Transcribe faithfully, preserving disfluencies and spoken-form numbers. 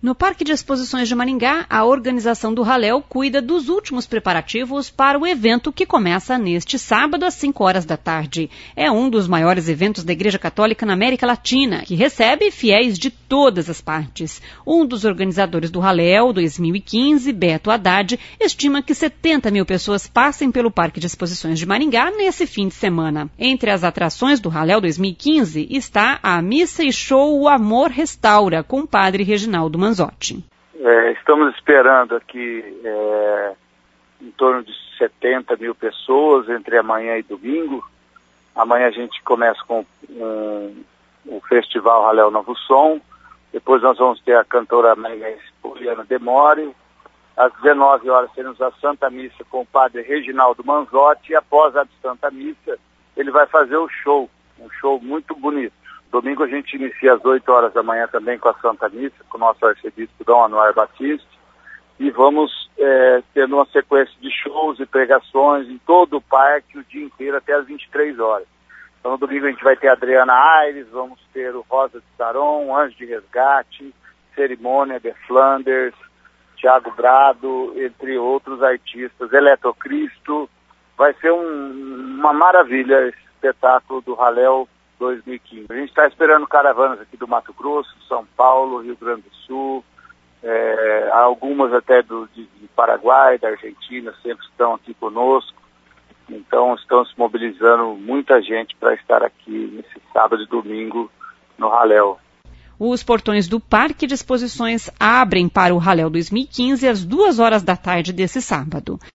No Parque de Exposições de Maringá, a organização do Ralléu cuida dos últimos preparativos para o evento que começa neste sábado às cinco horas da tarde. É um dos maiores eventos da Igreja Católica na América Latina, que recebe fiéis de todas as partes. Um dos organizadores do Ralléu dois mil e quinze, Beto Haddad, estima que setenta mil pessoas passem pelo Parque de Exposições de Maringá nesse fim de semana. Entre as atrações do Ralléu dois mil e quinze está a missa e show O Amor Restaura, com o padre Reginaldo Manzotti. É, estamos esperando aqui é, em torno de setenta mil pessoas entre amanhã e domingo. Amanhã a gente começa com um, o Festival Ralléu Novo Som. Depois nós vamos ter a cantora maringaense Poliana Demore. Às dezenove horas teremos a Santa Missa com o padre Reginaldo Manzotti. E após a Santa Missa ele vai fazer o show, um show muito bonito. Domingo a gente inicia às oito horas da manhã também com a Santa Missa, com o nosso arcebispo Dom Anuar Batista, e vamos é, tendo uma sequência de shows e pregações em todo o parque o dia inteiro até às vinte e três horas. Então no domingo a gente vai ter a Adriana Aires, vamos ter o Rosa de Saron, Anjo de Resgate, Cerimônia, The Flanders, Thiago Brado, entre outros artistas, Eletrocristo. Vai ser um, uma maravilha esse espetáculo do Ralléu dois mil e quinze. A gente está esperando caravanas aqui do Mato Grosso, São Paulo, Rio Grande do Sul, é, algumas até do de, de Paraguai, da Argentina, sempre estão aqui conosco. Então estão se mobilizando muita gente para estar aqui nesse sábado e domingo no Ralléu. Os portões do Parque de Exposições abrem para o Ralléu dois mil e quinze às duas horas da tarde desse sábado.